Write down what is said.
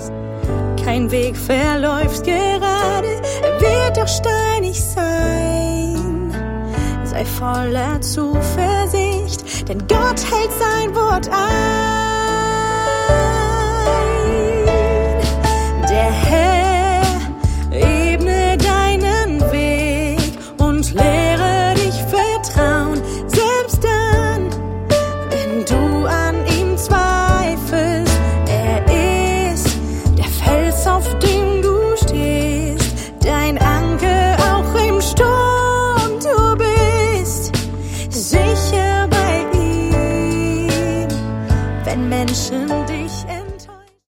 Kein Weg verläuft gerade, er wird doch steinig sein. Sei voller Zuversicht, denn Gott hält sein Wort ein.